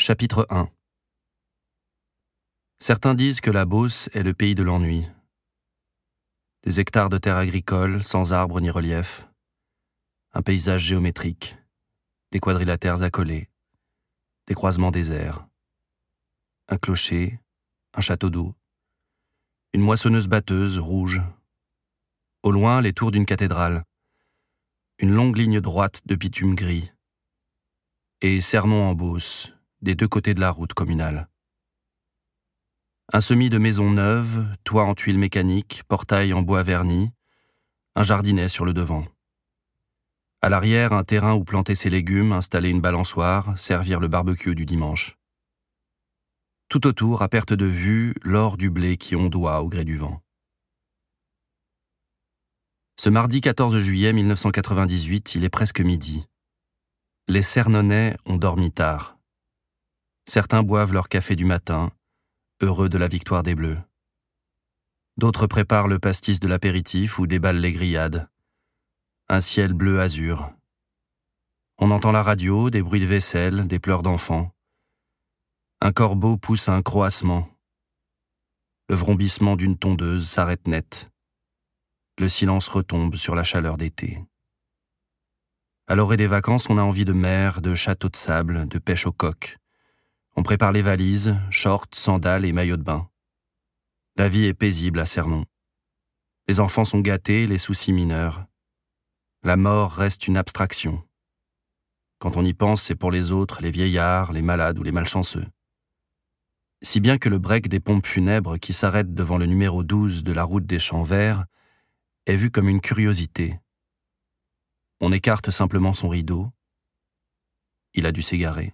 Chapitre 1. Certains disent que la Beauce est le pays de l'ennui. Des hectares de terre agricole, sans arbres ni relief. Un paysage géométrique. Des quadrilatères accolés. Des croisements déserts. Un clocher. Un château d'eau. Une moissonneuse-batteuse rouge. Au loin, les tours d'une cathédrale. Une longue ligne droite de bitume gris. Et Cernon en Beauce, des deux côtés de la route communale. Un semis de maisons neuves, toit en tuiles mécaniques, portail en bois verni, un jardinet sur le devant. À l'arrière, un terrain où planter ses légumes, installer une balançoire, servir le barbecue du dimanche. Tout autour, à perte de vue, l'or du blé qui ondoie au gré du vent. Ce mardi 14 juillet 1998, il est presque midi. Les Cernonnais ont dormi tard. Certains boivent leur café du matin, heureux de la victoire des Bleus. D'autres préparent le pastis de l'apéritif ou déballent les grillades. Un ciel bleu azur. On entend la radio, des bruits de vaisselle, des pleurs d'enfants. Un corbeau pousse un croassement. Le vrombissement d'une tondeuse s'arrête net. Le silence retombe sur la chaleur d'été. À l'orée des vacances, on a envie de mer, de château de sable, de pêche au coq. On prépare les valises, shorts, sandales et maillots de bain. La vie est paisible à Cernon. Les enfants sont gâtés, les soucis mineurs. La mort reste une abstraction. Quand on y pense, c'est pour les autres, les vieillards, les malades ou les malchanceux. Si bien que le break des pompes funèbres qui s'arrête devant le numéro 12 de la route des Champs Verts est vu comme une curiosité. On écarte simplement son rideau. Il a dû s'égarer.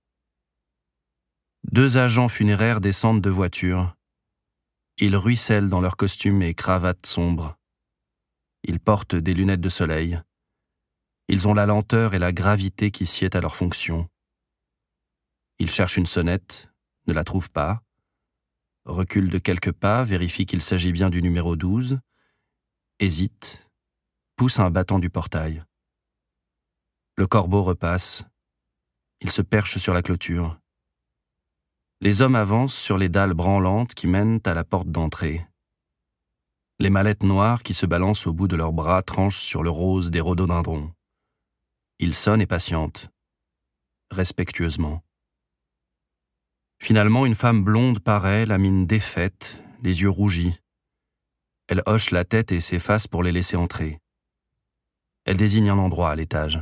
2 agents funéraires descendent de voiture. Ils ruissellent dans leurs costumes et cravates sombres. Ils portent des lunettes de soleil. Ils ont la lenteur et la gravité qui sied à leur fonction. Ils cherchent une sonnette, ne la trouvent pas, reculent de quelques pas, vérifient qu'il s'agit bien du numéro 12, hésitent, poussent un battant du portail. Le corbeau repasse. Il se perche sur la clôture. Les hommes avancent sur les dalles branlantes qui mènent à la porte d'entrée. Les mallettes noires qui se balancent au bout de leurs bras tranchent sur le rose des rhododendrons. Ils sonnent et patientent, respectueusement. Finalement, une femme blonde paraît, la mine défaite, les yeux rougis. Elle hoche la tête et s'efface pour les laisser entrer. Elle désigne un endroit à l'étage.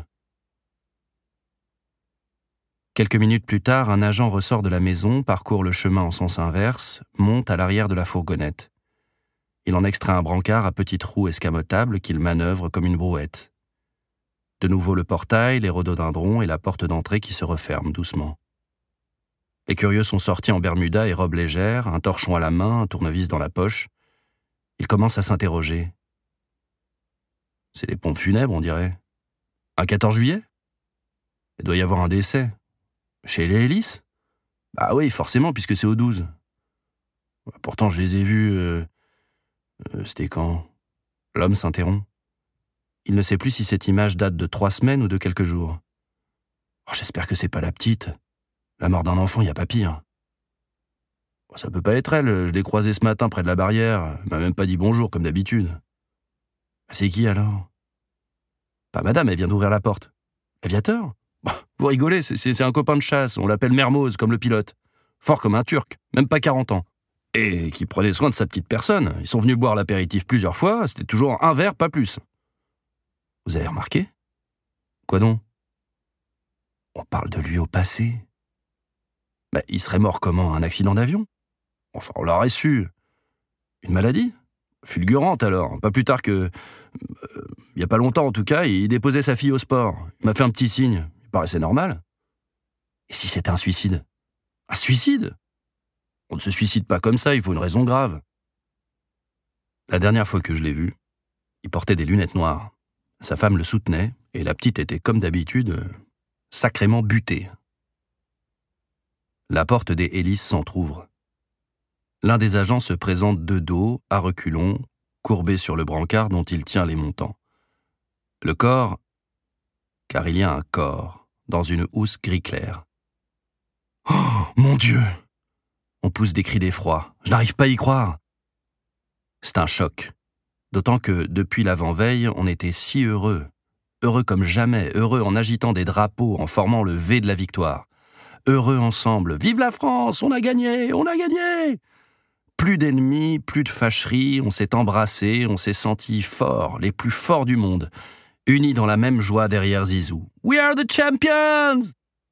Quelques minutes plus tard, un agent ressort de la maison, parcourt le chemin en sens inverse, monte à l'arrière de la fourgonnette. Il en extrait un brancard à petites roues escamotables qu'il manœuvre comme une brouette. De nouveau le portail, les rhododendrons et la porte d'entrée qui se referment doucement. Les curieux sont sortis en bermuda et robe légère, un torchon à la main, un tournevis dans la poche. Ils commencent à s'interroger. C'est les pompes funèbres, on dirait. Un 14 juillet ? Il doit y avoir un décès. Chez les Hélices ? Bah oui, forcément, puisque c'est au 12. Pourtant, je les ai vus... c'était quand ? L'homme s'interrompt. Il ne sait plus si cette image date de 3 semaines ou de quelques jours. Oh, j'espère que c'est pas la petite. La mort d'un enfant, y a pas pire. Bon, ça peut pas être elle, je l'ai croisée ce matin près de la barrière. Elle m'a même pas dit bonjour, comme d'habitude. C'est qui, alors ? Pas madame, elle vient d'ouvrir la porte. Aviateur ? Vous rigolez, c'est un copain de chasse, on l'appelle Mermoz, comme le pilote. Fort comme un Turc, même pas 40 ans. Et qui prenait soin de sa petite personne. Ils sont venus boire l'apéritif plusieurs fois, c'était toujours un verre, pas plus. Vous avez remarqué ? Quoi donc ? On parle de lui au passé. Mais il serait mort comment ? Un accident d'avion ? Enfin, on l'aurait su. Une maladie ? Fulgurante alors, pas plus tard que... il y a pas longtemps en tout cas, il déposait sa fille au sport. Il m'a fait un petit signe. Il paraissait normal. Et si c'était un suicide ? Un suicide ? On ne se suicide pas comme ça, il faut une raison grave. La dernière fois que je l'ai vu, il portait des lunettes noires. Sa femme le soutenait, et la petite était comme d'habitude, sacrément butée. La porte des hélices s'entr'ouvre. L'un des agents se présente de dos, à reculons, courbé sur le brancard dont il tient les montants. Le corps, car il y a un corps, dans une housse gris clair. Oh ! mon Dieu !» On pousse des cris d'effroi. Je n'arrive pas à y croire. C'est un choc. D'autant que, depuis l'avant-veille, on était si heureux. Heureux comme jamais, heureux en agitant des drapeaux, en formant le V de la victoire. Heureux ensemble. Vive la France! On a gagné! On a gagné! Plus d'ennemis, plus de fâcheries, on s'est embrassés, on s'est sentis forts, les plus forts du monde, unis dans la même joie derrière Zizou. We are the champions!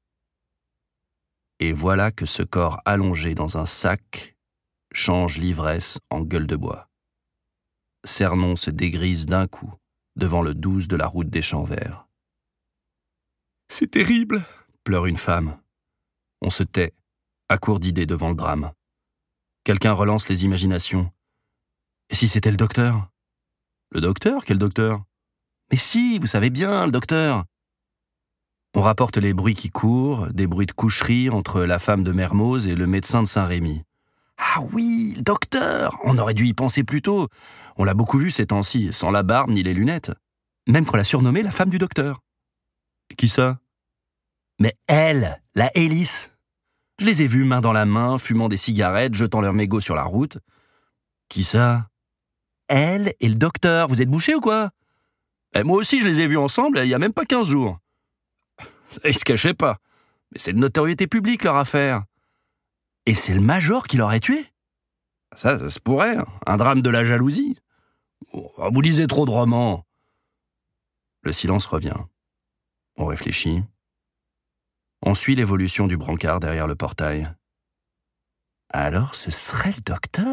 Et voilà que ce corps allongé dans un sac change l'ivresse en gueule de bois. Cernon se dégrise d'un coup devant le 12 de la route des Champs Verts. « C'est terrible !» pleure une femme. On se tait, à court d'idées devant le drame. Quelqu'un relance les imaginations. « Et si c'était le docteur ?»« Le docteur ? Quel docteur ?»« Mais si, vous savez bien, le docteur !» On rapporte les bruits qui courent, des bruits de coucherie entre la femme de Mermoz et le médecin de Saint-Rémy. « Ah oui, le docteur ! On aurait dû y penser plus tôt. On l'a beaucoup vu ces temps-ci, sans la barbe ni les lunettes. Même qu'on l'a surnommée la femme du docteur. » « Qui ça ?»« Mais elle, la Hélice. Je les ai vus main dans la main, fumant des cigarettes, jetant leurs mégots sur la route. »« Qui ça ?»« Elle et le docteur, vous êtes bouchés ou quoi ?»« Moi aussi, je les ai vus ensemble, il y a même pas 15 jours. » Ils se cachaient pas. Mais c'est de notoriété publique, leur affaire. Et c'est le major qui l'aurait tué ? Ça se pourrait, hein. Un drame de la jalousie. Oh, vous lisez trop de romans. Le silence revient. On réfléchit. On suit l'évolution du brancard derrière le portail. Alors ce serait le docteur ?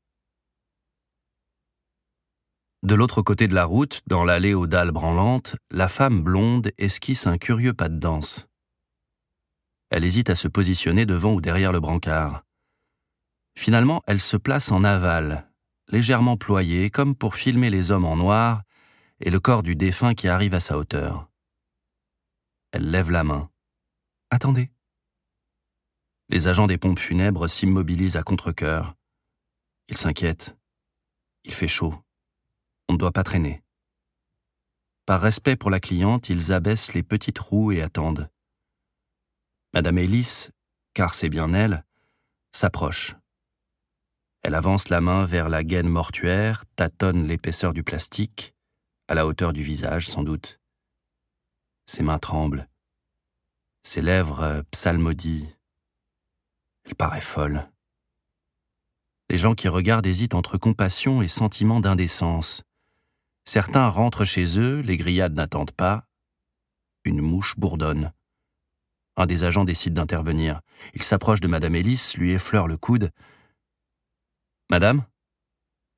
De l'autre côté de la route, dans l'allée aux dalles branlantes, la femme blonde esquisse un curieux pas de danse. Elle hésite à se positionner devant ou derrière le brancard. Finalement, elle se place en aval, légèrement ployée, comme pour filmer les hommes en noir et le corps du défunt qui arrive à sa hauteur. Elle lève la main. « Attendez !» Les agents des pompes funèbres s'immobilisent à contre-cœur. Ils s'inquiètent. Il fait chaud. On ne doit pas traîner. Par respect pour la cliente, ils abaissent les petites roues et attendent. Madame Hélice, car c'est bien elle, s'approche. Elle avance la main vers la gaine mortuaire, tâtonne l'épaisseur du plastique, à la hauteur du visage sans doute. Ses mains tremblent. Ses lèvres psalmodient. Elle paraît folle. Les gens qui regardent hésitent entre compassion et sentiment d'indécence. Certains rentrent chez eux, les grillades n'attendent pas. Une mouche bourdonne. Un des agents décide d'intervenir. Il s'approche de Madame Hélice, lui effleure le coude. « Madame ? Madame !»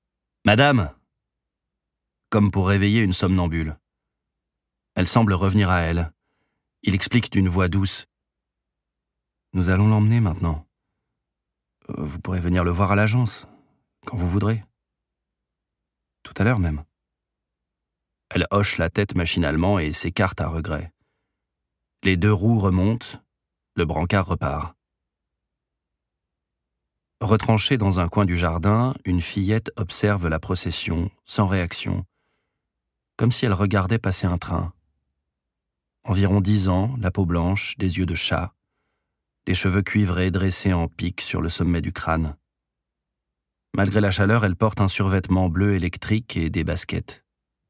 Comme pour réveiller une somnambule. Elle semble revenir à elle. Il explique d'une voix douce. « Nous allons l'emmener maintenant. Vous pourrez venir le voir à l'agence, quand vous voudrez. Tout à l'heure même. » Elle hoche la tête machinalement et s'écarte à regret. Les deux roues remontent, le brancard repart. Retranchée dans un coin du jardin, une fillette observe la procession, sans réaction, comme si elle regardait passer un train. Environ 10 ans, la peau blanche, des yeux de chat, les cheveux cuivrés dressés en pique sur le sommet du crâne. Malgré la chaleur, elle porte un survêtement bleu électrique et des baskets.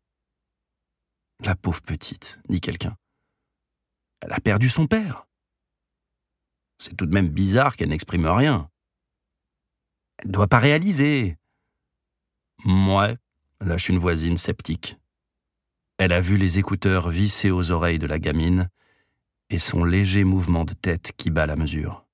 « La pauvre petite », dit quelqu'un. « Elle a perdu son père. C'est tout de même bizarre qu'elle n'exprime rien. Elle ne doit pas réaliser. » « Mouais », lâche une voisine sceptique. Elle a vu les écouteurs vissés aux oreilles de la gamine et son léger mouvement de tête qui bat la mesure.